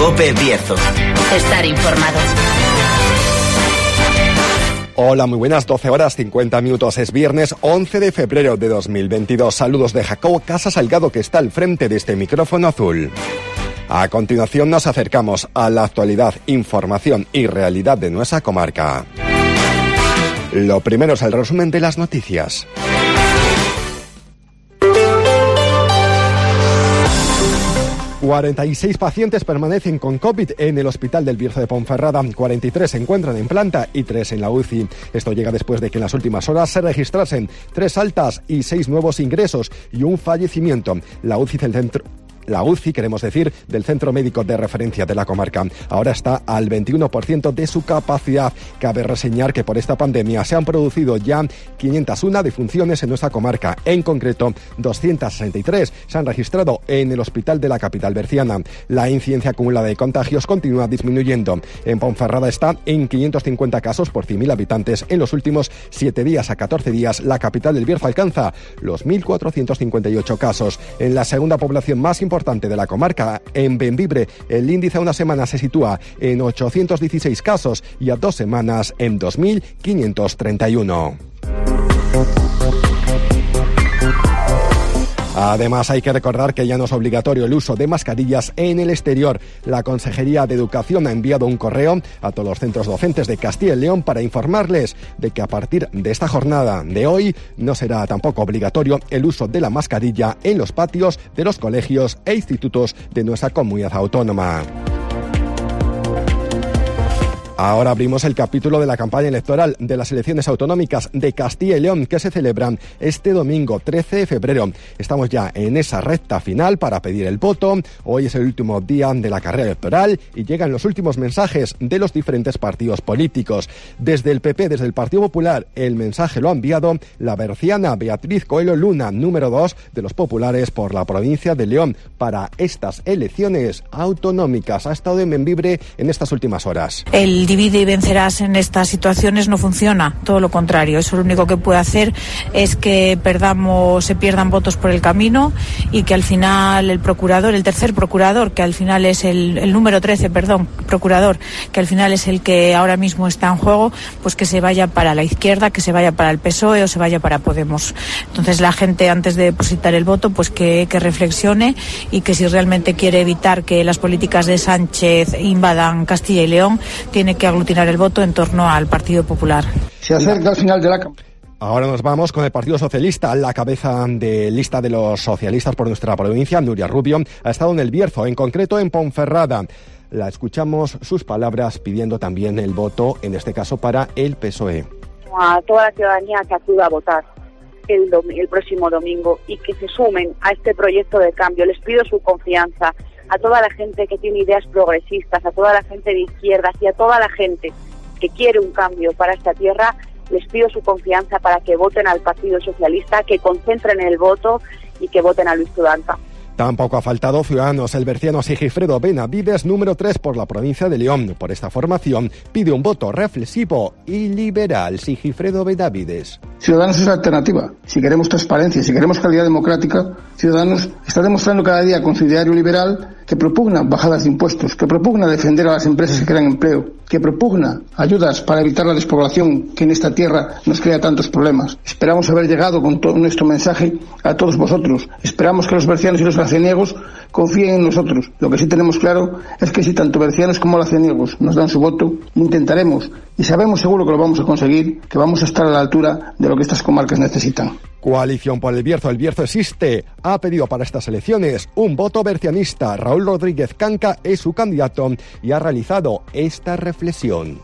COPE Bierzo. Estar informado. Hola, muy buenas, 12 horas 50 minutos. Es viernes 11 de febrero de 2022. Saludos de Jacobo Casa Salgado, que está al frente de este micrófono azul. A continuación nos acercamos a la actualidad, información y realidad de nuestra comarca. Lo primero es el resumen de las noticias. ...46 pacientes permanecen con COVID en el Hospital del Bierzo de Ponferrada, 43 se encuentran en planta y 3 en la UCI. Esto llega después de que en las últimas horas se registrasen 3 altas y 6 nuevos ingresos y un fallecimiento. La UCI, queremos decir, del Centro Médico de Referencia de la comarca. Ahora está al 21% de su capacidad. Cabe reseñar que por esta pandemia se han producido ya 501 defunciones en nuestra comarca. En concreto, 263 se han registrado en el hospital de la capital berciana. La incidencia acumulada de contagios continúa disminuyendo. En Ponferrada está en 550 casos por 100.000 habitantes. En los últimos 7 días a 14 días, la capital del Bierzo alcanza los 1.458 casos. En la segunda población más importante de la comarca, en Bembibre, el índice a una semana se sitúa en 816 casos y a 2 semanas en 2.531. Además, hay que recordar que ya no es obligatorio el uso de mascarillas en el exterior. La Consejería de Educación ha enviado un correo a todos los centros docentes de Castilla y León para informarles de que a partir de esta jornada de hoy no será tampoco obligatorio el uso de la mascarilla en los patios de los colegios e institutos de nuestra comunidad autónoma. Ahora abrimos el capítulo de la campaña electoral de las elecciones autonómicas de Castilla y León, que se celebran este domingo 13 de febrero. Estamos ya en esa recta final para pedir el voto. Hoy es el último día de la carrera electoral y llegan los últimos mensajes de los diferentes partidos políticos. Desde el PP, desde el Partido Popular, el mensaje lo ha enviado la berciana Beatriz Coelho Luna, número 2 de los populares por la provincia de León, para estas elecciones autonómicas. Ha estado en Bembibre en estas últimas horas. El divide y vencerás en estas situaciones no funciona, todo lo contrario. Eso lo único que puede hacer es que se pierdan votos por el camino y que al final el tercer procurador, que al final es el número 13, procurador, que al final es el que ahora mismo está en juego, pues que se vaya para la izquierda, que se vaya para el PSOE o se vaya para Podemos. Entonces la gente, antes de depositar el voto, pues que reflexione y que si realmente quiere evitar que las políticas de Sánchez invadan Castilla y León, tiene que aglutinar el voto en torno al Partido Popular. Se acerca al final de la campaña. Ahora nos vamos con el Partido Socialista. La cabeza de lista de los socialistas por nuestra provincia, Nuria Rubio, ha estado en el Bierzo, en concreto en Ponferrada. La escuchamos sus palabras pidiendo también el voto, en este caso para el PSOE. A toda la ciudadanía que acuda a votar el próximo domingo y que se sumen a este proyecto de cambio. Les pido su confianza. A toda la gente que tiene ideas progresistas, a toda la gente de izquierdas y a toda la gente que quiere un cambio para esta tierra, les pido su confianza para que voten al Partido Socialista, que concentren el voto y que voten a Luis Tudanca. Tampoco ha faltado Ciudadanos. El berciano Sigifredo Benavides, número 3 por la provincia de León. Por esta formación pide un voto reflexivo y liberal. Sigifredo Benavides. Ciudadanos es la alternativa. Si queremos transparencia, si queremos calidad democrática, Ciudadanos está demostrando cada día con su ideario liberal que propugna bajadas de impuestos, que propugna defender a las empresas que crean empleo, que propugna ayudas para evitar la despoblación que en esta tierra nos crea tantos problemas. Esperamos haber llegado con todo nuestro mensaje a todos vosotros. Esperamos que los bercianos y los laceniegos confíen en nosotros. Lo que sí tenemos claro es que si tanto bercianos como laceniegos nos dan su voto, intentaremos y sabemos seguro que lo vamos a conseguir, que vamos a estar a la altura de lo que estas comarcas necesitan. Coalición por el Bierzo existe. Ha pedido para estas elecciones un voto bercianista. Raúl Rodríguez Canca es su candidato y ha realizado esta reflexión.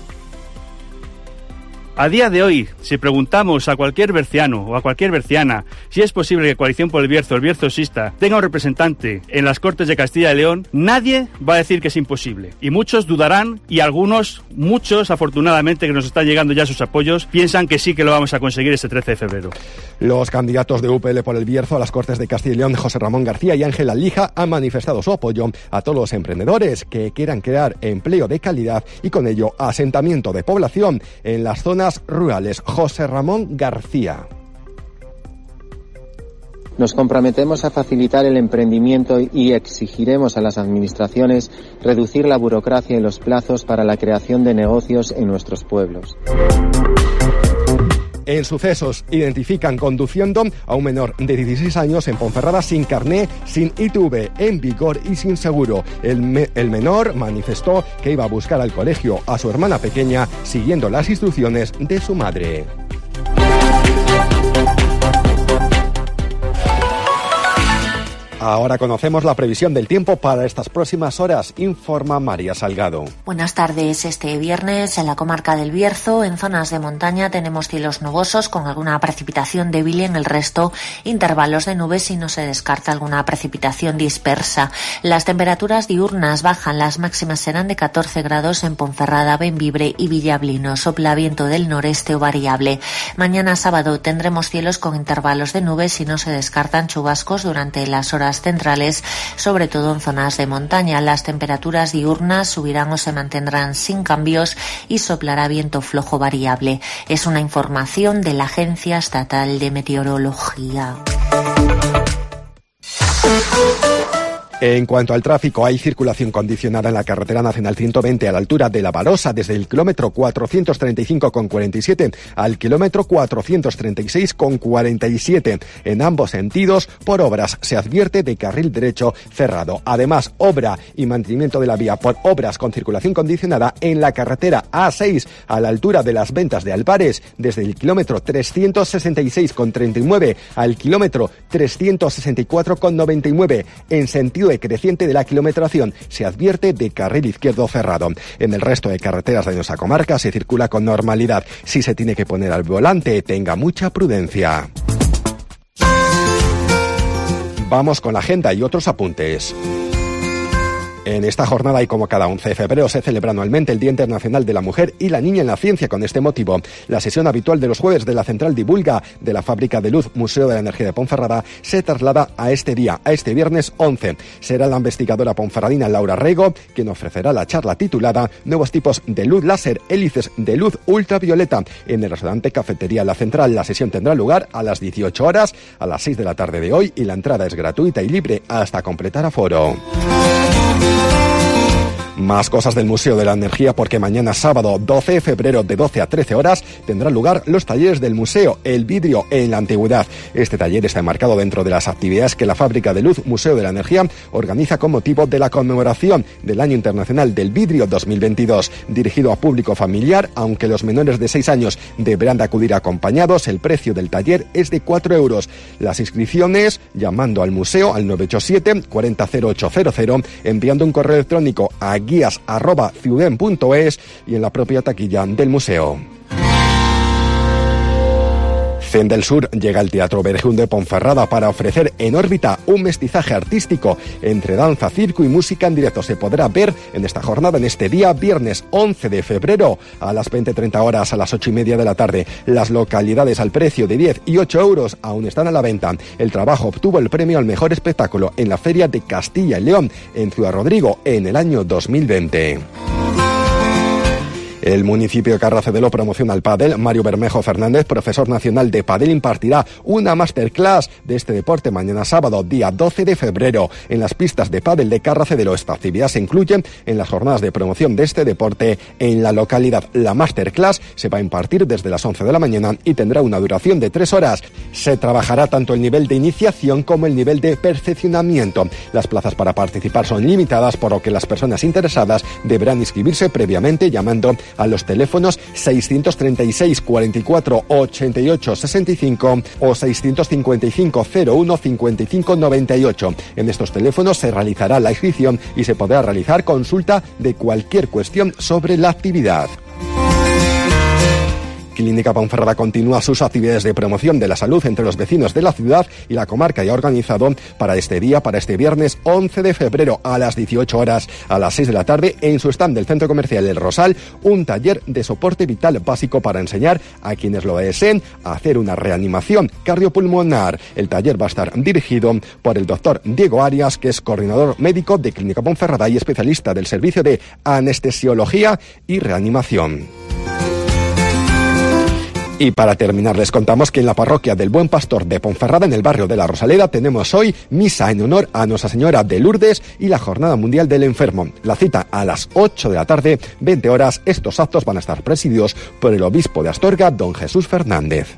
A día de hoy, si preguntamos a cualquier berciano o a cualquier berciana si es posible que Coalición por el Bierzo exista, tenga un representante en las Cortes de Castilla y León, nadie va a decir que es imposible. Y muchos dudarán y muchos afortunadamente que nos están llegando ya sus apoyos, piensan que sí que lo vamos a conseguir este 13 de febrero. Los candidatos de UPL por el Bierzo a las Cortes de Castilla y León, José Ramón García y Ángela Lija, han manifestado su apoyo a todos los emprendedores que quieran crear empleo de calidad y con ello asentamiento de población en las zonas rurales. José Ramón García. Nos comprometemos a facilitar el emprendimiento y exigiremos a las administraciones reducir la burocracia y los plazos para la creación de negocios en nuestros pueblos. En Sucesos, identifican conduciendo a un menor de 16 años en Ponferrada sin carné, sin ITV en vigor y sin seguro. El menor manifestó que iba a buscar al colegio a su hermana pequeña siguiendo las instrucciones de su madre. Ahora conocemos la previsión del tiempo para estas próximas horas, informa María Salgado. Buenas tardes. Este viernes en la comarca del Bierzo, en zonas de montaña, tenemos cielos nubosos con alguna precipitación débil y en el resto intervalos de nubes y no se descarta alguna precipitación dispersa. Las temperaturas diurnas bajan, las máximas serán de 14 grados en Ponferrada, Bembibre y Villablino. Sopla viento del noreste o variable. Mañana sábado tendremos cielos con intervalos de nubes y no se descartan chubascos durante las horas centrales, sobre todo en zonas de montaña. Las temperaturas diurnas subirán o se mantendrán sin cambios y soplará viento flojo variable. Es una información de la Agencia Estatal de Meteorología. En cuanto al tráfico, hay circulación condicionada en la carretera nacional 120 a la altura de La Barosa, desde el kilómetro 435,47 al kilómetro 436,47. En ambos sentidos, por obras, se advierte de carril derecho cerrado. Además, obra y mantenimiento de la vía por obras con circulación condicionada en la carretera A6 a la altura de las Ventas de Albares, desde el kilómetro 366,39 al kilómetro 364,99. En sentido decreciente de la kilometración, se advierte de carril izquierdo cerrado. En el resto de carreteras de nuestra comarca se circula con normalidad. Si se tiene que poner al volante, tenga mucha prudencia. Vamos con la agenda y otros apuntes. En esta jornada y como cada 11 de febrero se celebra anualmente el Día Internacional de la Mujer y la Niña en la Ciencia. Con este motivo, la sesión habitual de los jueves de la Central Divulga de la Fábrica de Luz Museo de la Energía de Ponferrada se traslada a este día, a este viernes 11. Será la investigadora ponferradina Laura Rego quien ofrecerá la charla titulada Nuevos tipos de luz láser, hélices de luz ultravioleta en el restaurante Cafetería La Central. La sesión tendrá lugar a las 18 horas, a las 6 de la tarde de hoy, y la entrada es gratuita y libre hasta completar aforo. Más cosas del Museo de la Energía, porque mañana sábado 12 de febrero de 12 a 13 horas tendrán lugar los talleres del museo El vidrio en la antigüedad. Este taller está enmarcado dentro de las actividades que la Fábrica de Luz Museo de la Energía organiza con motivo de la conmemoración del Año Internacional del Vidrio 2022. Dirigido a público familiar, aunque los menores de 6 años deberán de acudir acompañados, el precio del taller es de 4 euros. Las inscripciones llamando al museo al 987 40 0800, enviando un correo electrónico a guías@ciuden.es y en la propia taquilla del museo. Zen del Sur llega al Teatro Berjún de Ponferrada para ofrecer en órbita un mestizaje artístico entre danza, circo y música en directo. Se podrá ver en esta jornada, en este día, viernes 11 de febrero, a las 20:30 horas, a las 8:30 de la tarde. Las localidades al precio de 10 y 8 euros aún están a la venta. El trabajo obtuvo el premio al mejor espectáculo en la Feria de Castilla y León, en Ciudad Rodrigo, en el año 2020. El municipio de Carracedelo promociona el pádel. Mario Bermejo Fernández, profesor nacional de pádel, impartirá una masterclass de este deporte mañana sábado, día 12 de febrero, en las pistas de pádel de Carracedelo. Esta actividad se incluye en las jornadas de promoción de este deporte en la localidad. La masterclass se va a impartir desde las 11 de la mañana y tendrá una duración de 3 horas. Se trabajará tanto el nivel de iniciación como el nivel de perfeccionamiento. Las plazas para participar son limitadas, por lo que las personas interesadas deberán inscribirse previamente llamando a los teléfonos 636 44 88 65 o 655 01 55 98. En estos teléfonos se realizará la inscripción y se podrá realizar consulta de cualquier cuestión sobre la actividad. Clínica Ponferrada continúa sus actividades de promoción de la salud entre los vecinos de la ciudad y la comarca, y ha organizado para este día, para este viernes 11 de febrero a las 18 horas, a las 6 de la tarde, en su stand del Centro Comercial El Rosal, un taller de soporte vital básico para enseñar a quienes lo deseen a hacer una reanimación cardiopulmonar. El taller va a estar dirigido por el doctor Diego Arias, que es coordinador médico de Clínica Ponferrada y especialista del servicio de anestesiología y reanimación. Y para terminar les contamos que en la parroquia del Buen Pastor de Ponferrada, en el barrio de la Rosaleda, tenemos hoy misa en honor a Nuestra Señora de Lourdes y la Jornada Mundial del Enfermo. La cita a las 8 de la tarde, 20 horas. Estos actos van a estar presididos por el obispo de Astorga, don Jesús Fernández.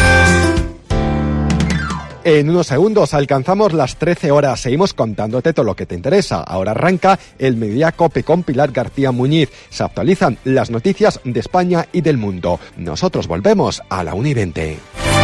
En unos segundos alcanzamos las 13 horas. Seguimos contándote todo lo que te interesa. Ahora arranca el Mediodía Cope con Pilar García Muñiz. Se actualizan las noticias de España y del mundo. Nosotros volvemos a la 1:20.